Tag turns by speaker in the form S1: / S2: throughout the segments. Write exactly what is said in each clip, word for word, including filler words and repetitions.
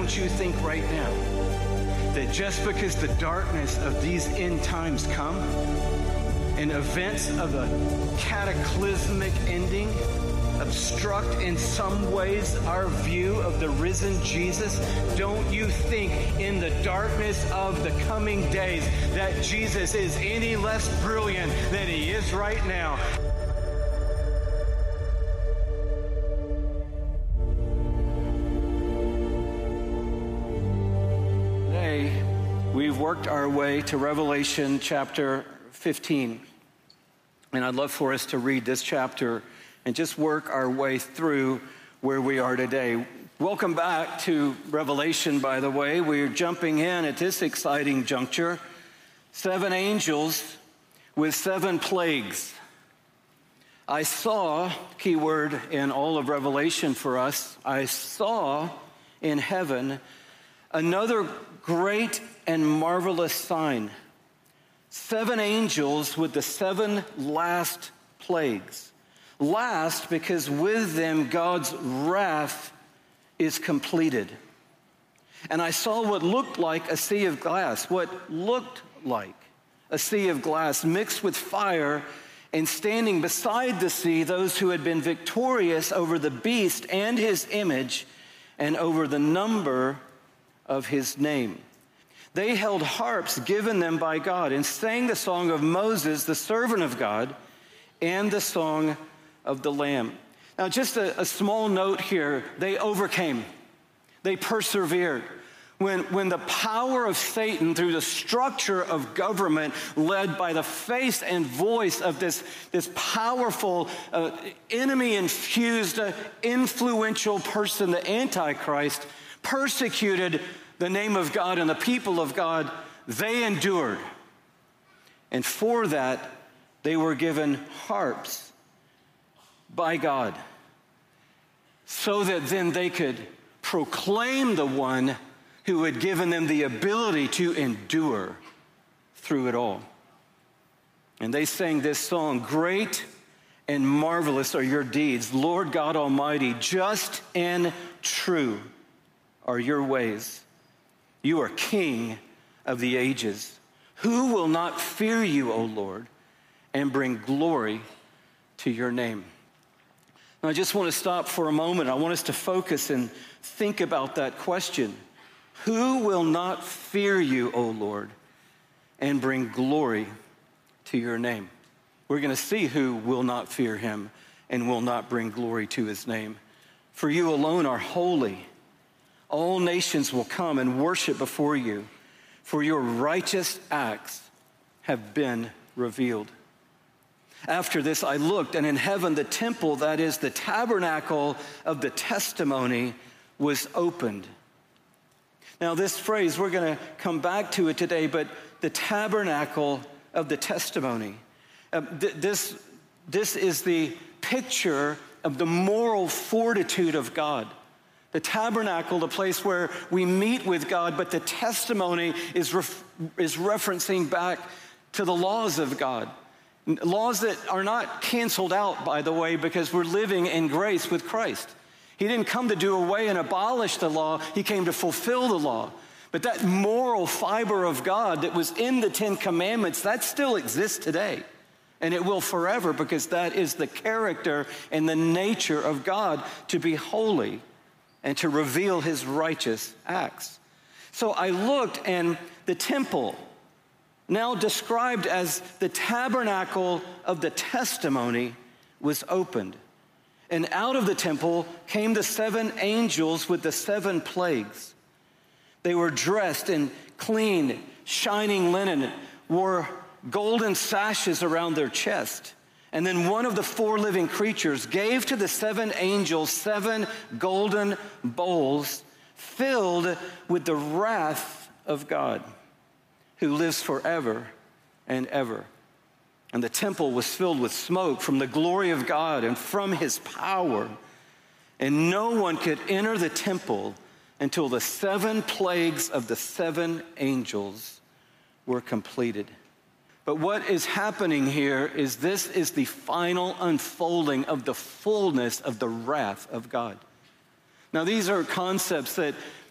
S1: don't you think right now that just because the darkness of these end times come and events of a cataclysmic ending obstruct in some ways our view of the risen Jesus, don't you think in the darkness of the coming days that Jesus is any less brilliant than he is right now? Today, we've worked our way to Revelation chapter fifteen. And I'd love for us to read this chapter and just work our way through where we are today. Welcome back to Revelation, by the way. We're jumping in at this exciting juncture. Seven angels with seven plagues. I saw, keyword in all of Revelation for us, I saw in heaven another great and marvelous sign. Seven angels with the seven last plagues. Last, because with them God's wrath is completed. And I saw what looked like a sea of glass, what looked like a sea of glass mixed with fire, and standing beside the sea, those who had been victorious over the beast and his image and over the number of his name. They held harps given them by God and sang the song of Moses, the servant of God, and the song of the Lamb. Now, just a, a small note here. They overcame. They persevered. When, when the power of Satan, through the structure of government led by the face and voice of this, this powerful, uh, enemy-infused, uh, influential person, the Antichrist, persecuted the name of God and the people of God, they endured. And for that, they were given harps by God, so that then they could proclaim the one who had given them the ability to endure through it all. And they sang this song, "Great and marvelous are your deeds, Lord God Almighty, just and true are your ways. You are King of the ages. Who will not fear you, O Lord, and bring glory to your name?" Now, I just want to stop for a moment. I want us to focus and think about that question. Who will not fear you, O Lord, and bring glory to your name? We're going to see who will not fear him and will not bring glory to his name. For you alone are holy. All nations will come and worship before you, for your righteous acts have been revealed. After this, I looked, and in heaven, the temple, that is the tabernacle of the testimony, was opened. Now, this phrase, we're going to come back to it today, but the tabernacle of the testimony. Uh, th- this, this is the picture of the moral fortitude of God. The tabernacle, the place where we meet with God, but the testimony is, ref- is referencing back to the laws of God. Laws that are not canceled out, by the way, because we're living in grace with Christ. He didn't come to do away and abolish the law. He came to fulfill the law. But that moral fiber of God that was in the Ten Commandments, that still exists today. And it will forever, because that is the character and the nature of God, to be holy and to reveal his righteous acts. So I looked, and the temple, now described as the tabernacle of the testimony, was opened. And out of the temple came the seven angels with the seven plagues. They were dressed in clean, shining linen, wore golden sashes around their chest. And then one of the four living creatures gave to the seven angels seven golden bowls filled with the wrath of God, who lives forever and ever. And the temple was filled with smoke from the glory of God and from his power. And no one could enter the temple until the seven plagues of the seven angels were completed. But what is happening here is this is the final unfolding of the fullness of the wrath of God. Now, these are concepts that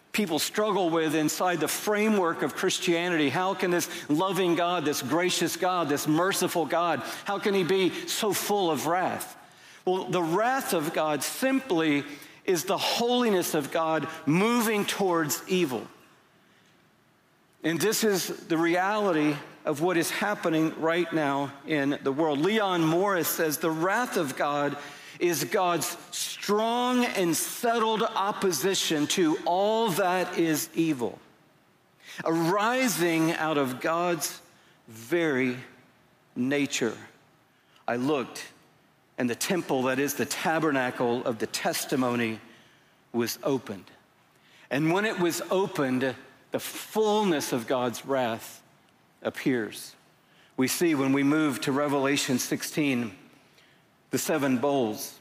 S1: people struggle with inside the framework of Christianity. How can this loving God, this gracious God, this merciful God, how can he be so full of wrath? Well, the wrath of God simply is the holiness of God moving towards evil. And this is the reality of what is happening right now in the world. Leon Morris says the wrath of God is God's strong and settled opposition to all that is evil, arising out of God's very nature. I looked, and the temple, that is the tabernacle of the testimony, was opened. And when it was opened, the fullness of God's wrath appears. We see when we move to Revelation sixteen, the seven bowls.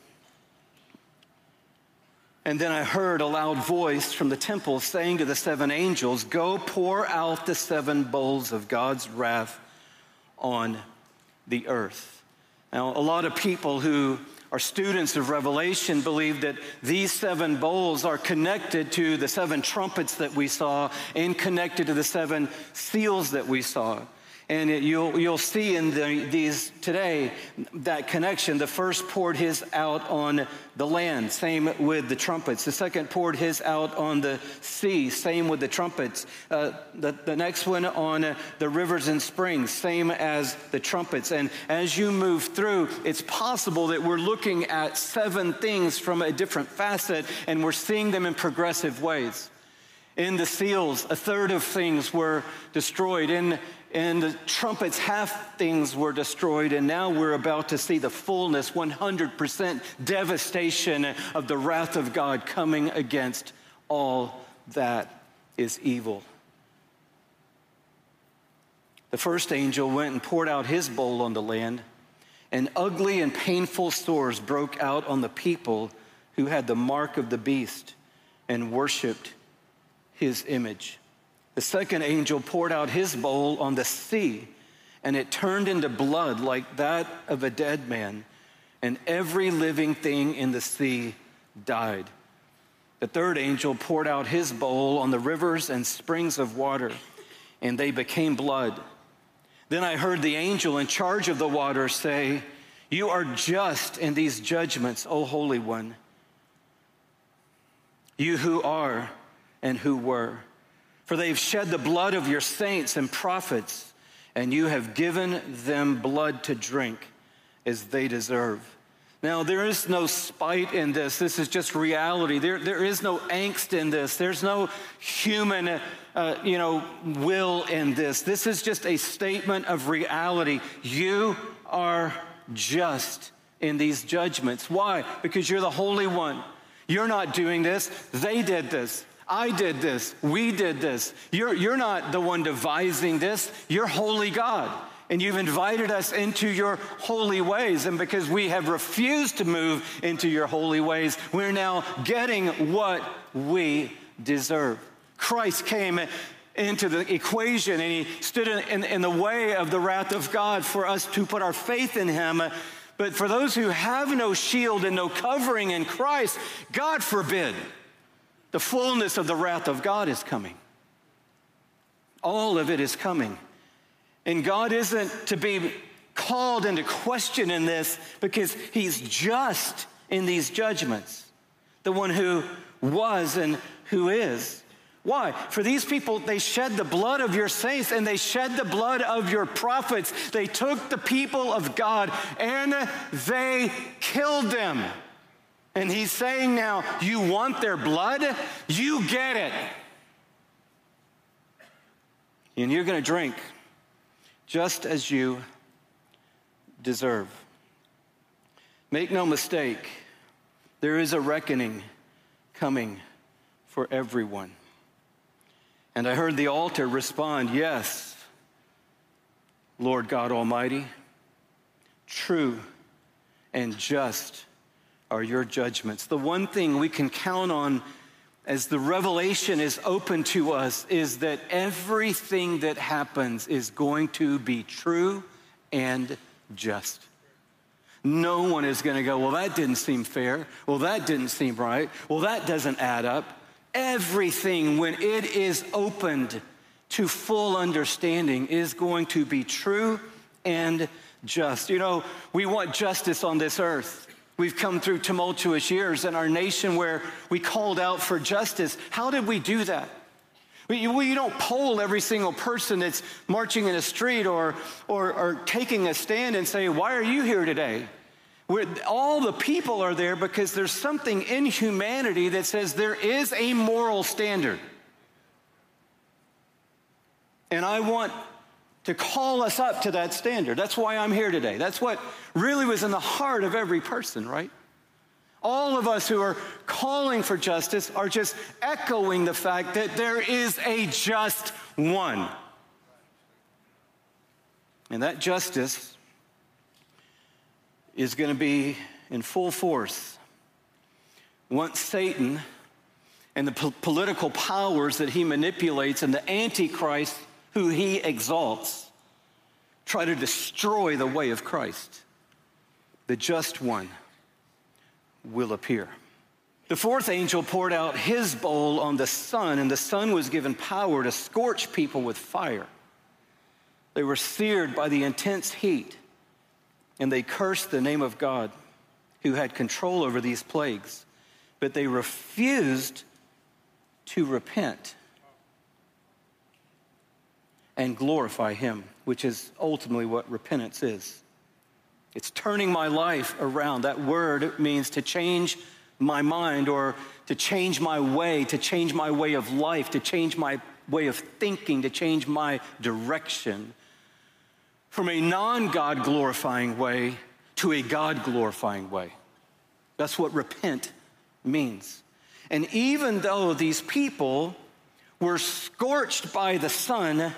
S1: And then I heard a loud voice from the temple saying to the seven angels, "Go pour out the seven bowls of God's wrath on the earth." Now, a lot of people who are students of Revelation believe that these seven bowls are connected to the seven trumpets that we saw and connected to the seven seals that we saw. And it, you'll, you'll see in the, these today that connection. The first poured his out on the land, same with the trumpets. The second poured his out on the sea, same with the trumpets. Uh, the, the next one on uh, the rivers and springs, same as the trumpets. And as you move through, it's possible that we're looking at seven things from a different facet, and we're seeing them in progressive ways. In the seals, a third of things were destroyed. In In the trumpets, half things were destroyed, and now we're about to see the fullness, one hundred percent devastation of the wrath of God coming against all that is evil. The first angel went and poured out his bowl on the land, and ugly and painful sores broke out on the people who had the mark of the beast and worshiped his image. The second angel poured out his bowl on the sea, and it turned into blood like that of a dead man, and every living thing in the sea died. The third angel poured out his bowl on the rivers and springs of water, and they became blood. Then I heard the angel in charge of the water say, "You are just in these judgments, O Holy One, you who are and who were. For they've shed the blood of your saints and prophets, and you have given them blood to drink as they deserve." Now, there is no spite in this. This is just reality. There, there is no angst in this. There's no human, uh, you know, will in this. This is just a statement of reality. You are just in these judgments. Why? Because you're the Holy One. You're not doing this. They did this. I did this. We did this. You're, you're not the one devising this. You're holy God. And you've invited us into your holy ways. And because we have refused to move into your holy ways, we're now getting what we deserve. Christ came into the equation, and he stood in, in, in the way of the wrath of God for us to put our faith in him. But for those who have no shield and no covering in Christ, God forbid, the fullness of the wrath of God is coming. All of it is coming. And God isn't to be called into question in this, because he's just in these judgments. The one who was and who is. Why? For these people, they shed the blood of your saints, and they shed the blood of your prophets. They took the people of God and they killed them. And he's saying now, you want their blood? You get it. And you're going to drink just as you deserve. Make no mistake, there is a reckoning coming for everyone. And I heard the altar respond, "Yes, Lord God Almighty, true and just are your judgments." The one thing we can count on as the revelation is open to us is that everything that happens is going to be true and just. No one is going to go, "Well, that didn't seem fair. Well, that didn't seem right. Well, that doesn't add up." everything, when it is opened to full understanding, is going to be true and just. You know, we want justice on this earth. We've come through tumultuous years in our nation where we called out for justice. How did we do that? We, we don't poll every single person that's marching in a street or, or, or taking a stand and say, why are you here today? We're, all the people are there because there's something in humanity that says there is a moral standard. And I want to call us up to that standard. That's why I'm here today. That's what really was in the heart of every person, right? All of us who are calling for justice are just echoing the fact that there is a just one. And that justice is going to be in full force once Satan and the po- political powers that he manipulates and the Antichrist who he exalts try to destroy the way of Christ. The just one will appear. The fourth angel poured out his bowl on the sun, and the sun was given power to scorch people with fire. They were seared by the intense heat, and they cursed the name of God who had control over these plagues, but they refused to repent and glorify him, which is ultimately what repentance is. It's turning my life around. That word means to change my mind or to change my way, to change my way of life, to change my way of thinking, to change my direction from a non-God glorifying way to a God glorifying way. That's what repent means. And even though these people were scorched by the sun,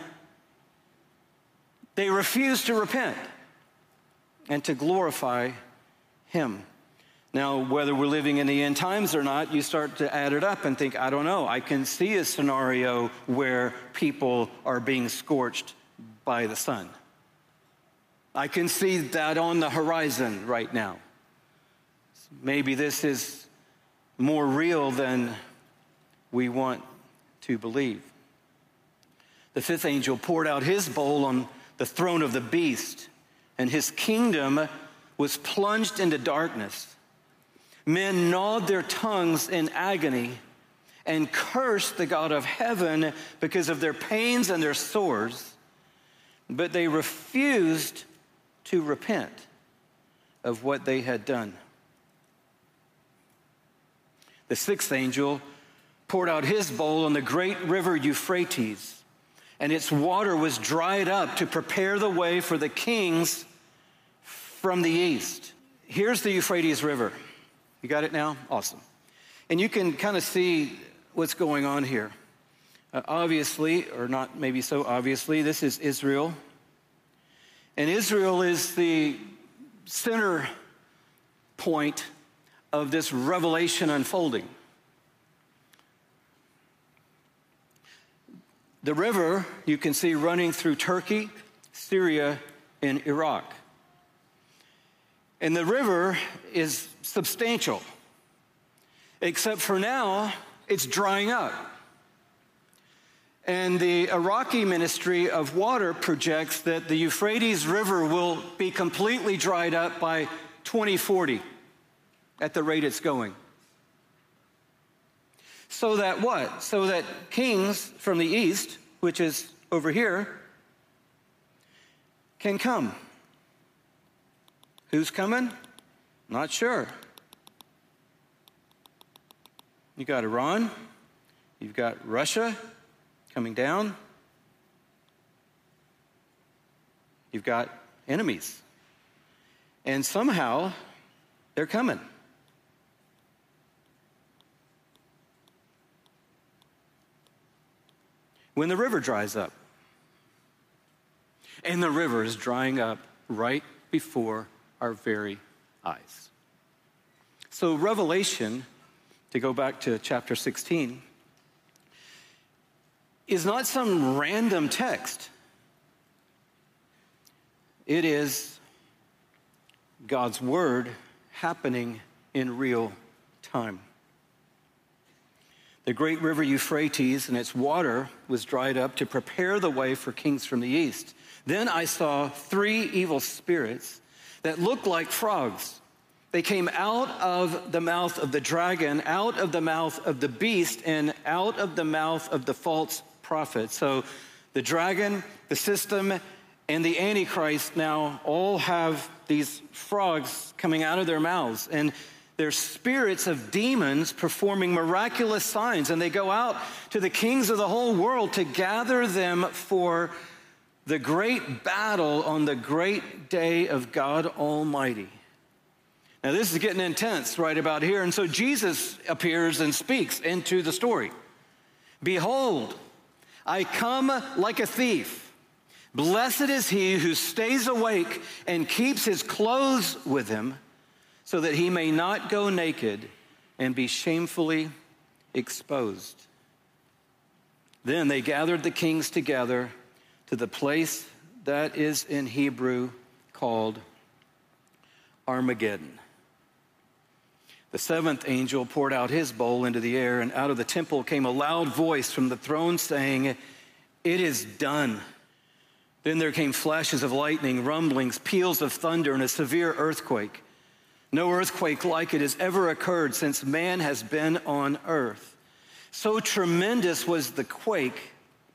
S1: they refused to repent and to glorify him. Now, whether we're living in the end times or not, you start to add it up and think, I don't know. I can see a scenario where people are being scorched by the sun. I can see that on the horizon right now. Maybe this is more real than we want to believe. The fifth angel poured out his bowl on the throne of the beast, and his kingdom was plunged into darkness. Men gnawed their tongues in agony and cursed the God of heaven because of their pains and their sores, but they refused to repent of what they had done. The sixth angel poured out his bowl on the great river Euphrates, and its water was dried up to prepare the way for the kings from the east. Here's the Euphrates River. You got it now? Awesome. And you can kind of see what's going on here. Uh, obviously, or not maybe so obviously, this is Israel. And Israel is the center point of this revelation unfolding. The river you can see running through Turkey, Syria, and Iraq. And the river is substantial, except for now, it's drying up. And the Iraqi Ministry of Water projects that the Euphrates River will be completely dried up by twenty forty at the rate it's going. So that what? So that kings from the east, which is over here, can come. Who's coming? Not sure. You got Iran, you've got Russia coming down, you've got enemies. And somehow they're coming. When the river dries up. And the river is drying up right before our very eyes. So Revelation, to go back to chapter sixteen, is not some random text. It is God's word happening in real time. The great river Euphrates and its water was dried up to prepare the way for kings from the east. Then I saw three evil spirits that looked like frogs. They came out of the mouth of the dragon, out of the mouth of the beast, and out of the mouth of the false prophet. So the dragon, the system, and the Antichrist now all have these frogs coming out of their mouths. And they're spirits of demons performing miraculous signs. And they go out to the kings of the whole world to gather them for the great battle on the great day of God Almighty. Now, this is getting intense right about here. And so Jesus appears and speaks into the story. Behold, I come like a thief. Blessed is he who stays awake and keeps his clothes with him, so that he may not go naked and be shamefully exposed. Then they gathered the kings together to the place that is in Hebrew called Armageddon. The seventh angel poured out his bowl into the air, and out of the temple came a loud voice from the throne saying, "It is done." Then there came flashes of lightning, rumblings, peals of thunder, and a severe earthquake. No earthquake like it has ever occurred since man has been on earth. So tremendous was the quake.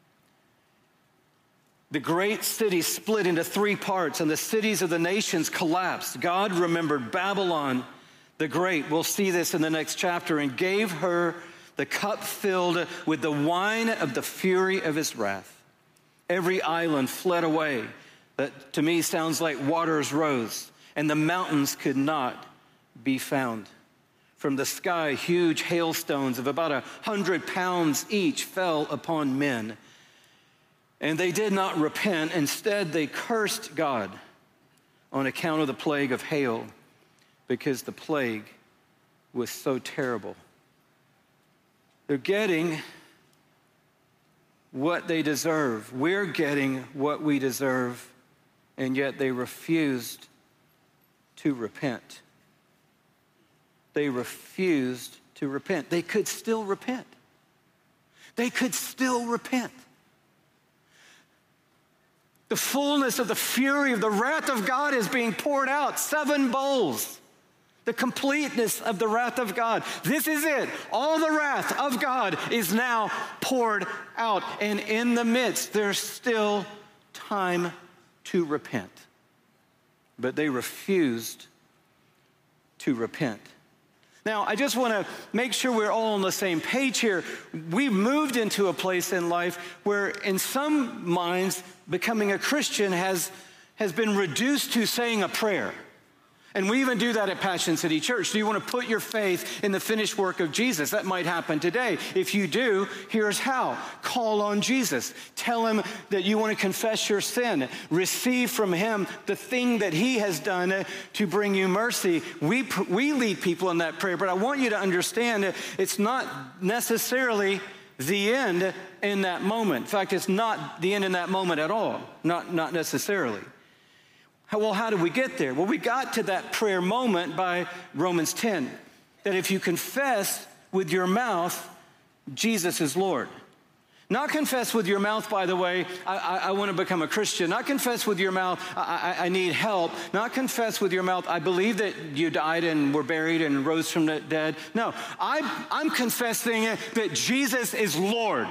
S1: The great city split into three parts, and the cities of the nations collapsed. God remembered Babylon the Great. We'll see this in the next chapter. And gave her the cup filled with the wine of the fury of his wrath. Every island fled away. That to me sounds like waters rose, and the mountains could not be found. From the sky, huge hailstones of about a hundred pounds each fell upon men. And they did not repent. Instead, they cursed God on account of the plague of hail, because the plague was so terrible. They're getting what they deserve. We're getting what we deserve, and yet they refused to repent. They refused to repent. They could still repent. They could still repent. The fullness of the fury of the wrath of God is being poured out. Seven bowls. The completeness of the wrath of God. This is it. All the wrath of God is now poured out. And in the midst, there's still time to repent. But they refused to repent. Now, I just want to make sure we're all on the same page here. We've moved into a place in life where in some minds, becoming a Christian has, has been reduced to saying a prayer. And we even do that at Passion City Church. Do you want to put your faith in the finished work of Jesus? That might happen today. If you do, here's how. Call on Jesus. Tell him that you want to confess your sin. Receive from him the thing that he has done to bring you mercy. We, we lead people in that prayer, but I want you to understand it's not necessarily the end in that moment. In fact, it's not the end in that moment at all. Not, not necessarily. Well, how did we get there? Well, we got to that prayer moment by Romans ten, that if you confess with your mouth, Jesus is Lord. Not confess with your mouth, by the way, I, I, I want to become a Christian. Not confess with your mouth, I, I, I need help. Not confess with your mouth, I believe that you died and were buried and rose from the dead. No, I, I'm confessing that Jesus is Lord.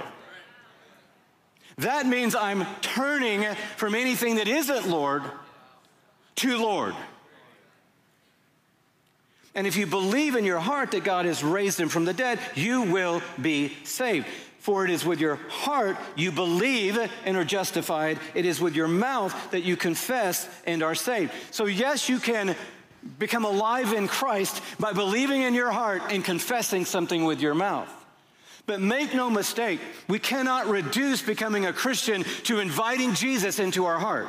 S1: That means I'm turning from anything that isn't Lord to Lord. And if you believe in your heart that God has raised him from the dead, you will be saved. For it is with your heart you believe and are justified. It is with your mouth that you confess and are saved. So yes, you can become alive in Christ by believing in your heart and confessing something with your mouth. But make no mistake, we cannot reduce becoming a Christian to inviting Jesus into our heart.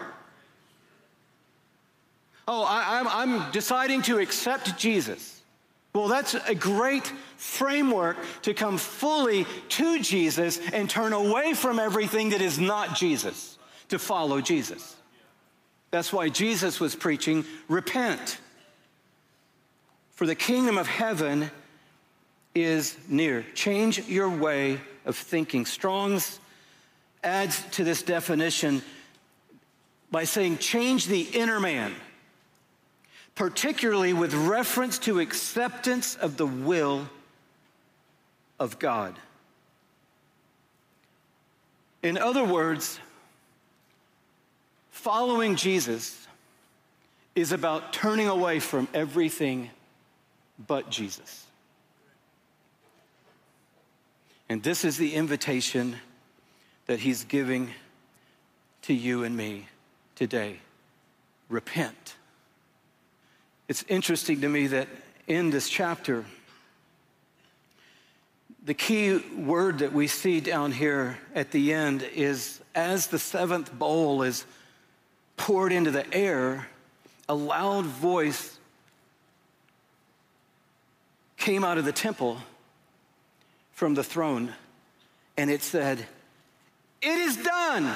S1: Oh, I, I'm, I'm deciding to accept Jesus. Well, that's a great framework to come fully to Jesus and turn away from everything that is not Jesus, to follow Jesus. That's why Jesus was preaching, repent. For the kingdom of heaven is near. Change your way of thinking. Strong's adds to this definition by saying change the inner man, particularly with reference to acceptance of the will of God. In other words, following Jesus is about turning away from everything but Jesus. And this is the invitation that he's giving to you and me today. Repent. It's interesting to me that in this chapter, the key word that we see down here at the end is, as the seventh bowl is poured into the air, a loud voice came out of the temple from the throne, and it said, "It is done.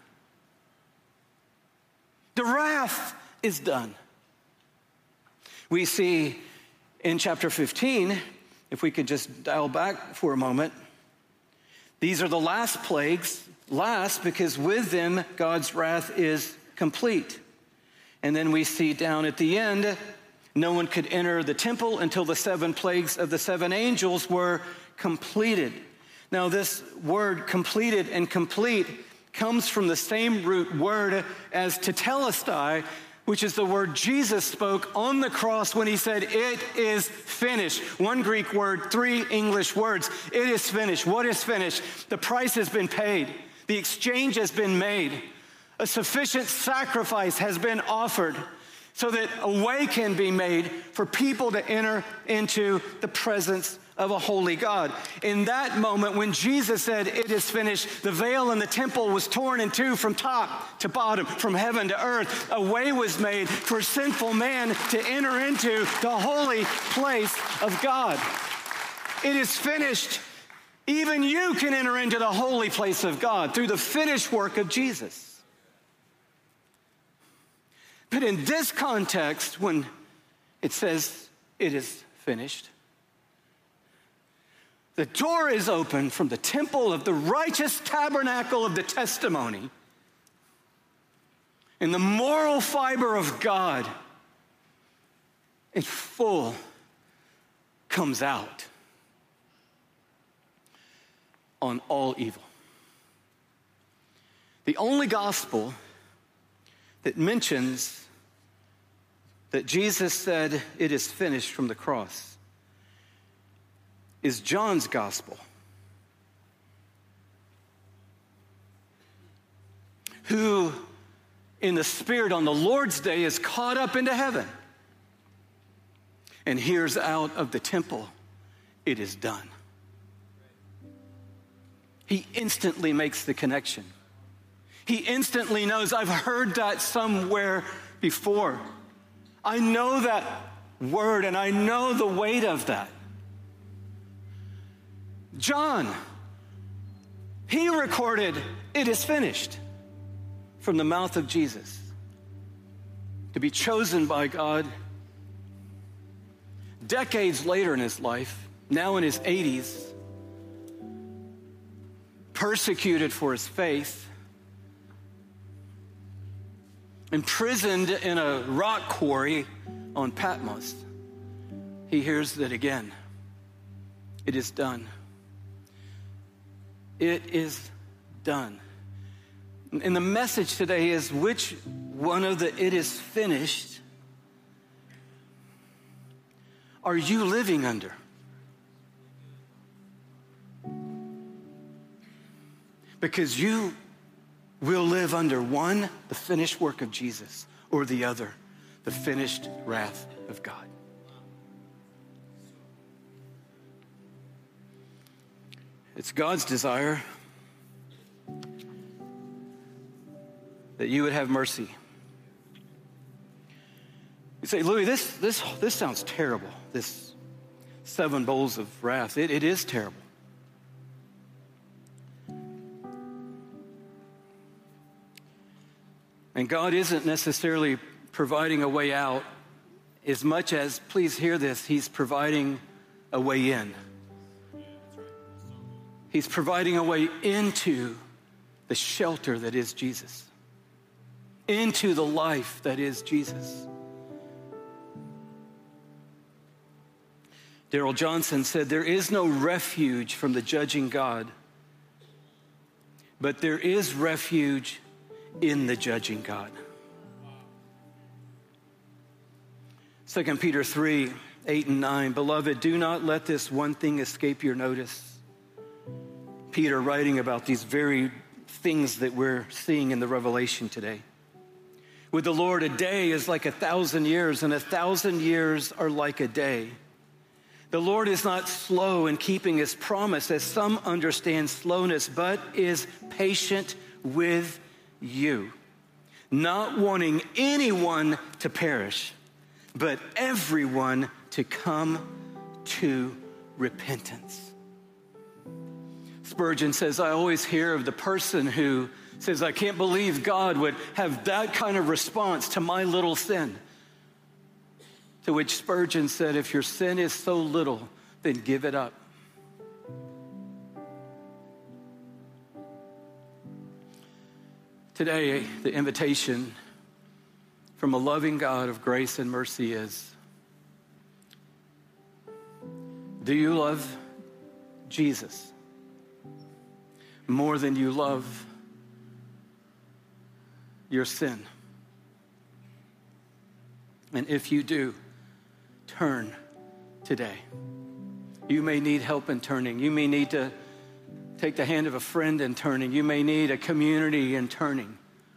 S1: The wrath is done." We see in chapter fifteen, if we could just dial back for a moment, these are the last plagues, last because with them God's wrath is complete. And then we see down at the end, no one could enter the temple until the seven plagues of the seven angels were completed. Now this word completed and complete comes from the same root word as tetelestai, which is the word Jesus spoke on the cross when he said, "It is finished." One Greek word, three English words. It is finished. What is finished? The price has been paid. The exchange has been made. A sufficient sacrifice has been offered so that a way can be made for people to enter into the presence of a holy God. In that moment, when Jesus said, "It is finished," the veil in the temple was torn in two from top to bottom, from heaven to earth. A way was made for sinful man to enter into the holy place of God. It is finished. Even you can enter into the holy place of God through the finished work of Jesus. But in this context, when it says it is finished, the door is open from the temple of the righteous tabernacle of the testimony, and the moral fiber of God in full comes out on all evil. The only gospel that mentions that Jesus said it is finished from the cross is John's gospel, who in the Spirit on the Lord's day is caught up into heaven and hears out of the temple, "It is done." He instantly makes the connection. He instantly knows, I've heard that somewhere before. I know that word and I know the weight of that. John, he recorded, "It is finished," from the mouth of Jesus. To be chosen by God decades later in his life, now in his eighties, persecuted for his faith, imprisoned in a rock quarry on Patmos, he hears that again. It is done. It is done. And the message today is, which one of the "it is finished" are you living under? Because you will live under one, the finished work of Jesus, or the other, the finished wrath of God. It's God's desire that you would have mercy. You say, "Louis, this this this sounds terrible. This seven bowls of wrath. It, it is terrible." And God isn't necessarily providing a way out as much as, please hear this, he's providing a way in. He's providing a way into the shelter that is Jesus, into the life that is Jesus. Darrell Johnson said, there is no refuge from the judging God, but there is refuge in the judging God. Second Peter three, eight and nine, beloved, do not let this one thing escape your notice. Peter writing about these very things that we're seeing in the Revelation today. With the Lord, a day is like a thousand years, and a thousand years are like a day. The Lord is not slow in keeping his promise, as some understand slowness, but is patient with you, not wanting anyone to perish, but everyone to come to repentance. Spurgeon says, I always hear of the person who says, I can't believe God would have that kind of response to my little sin. To which Spurgeon said, if your sin is so little, then give it up. Today, the invitation from a loving God of grace and mercy is, do you love Jesus more than you love your sin? And if you do, turn today. You may need help in turning. You may need to take the hand of a friend in turning. You may need a community in turning.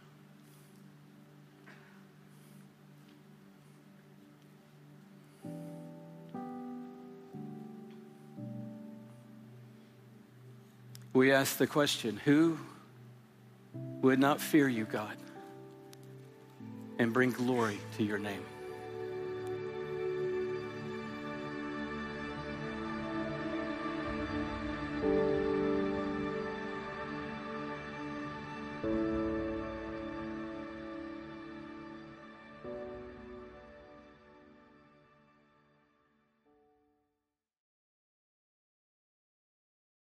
S1: We ask the question, who would not fear you, God, and bring glory to your name?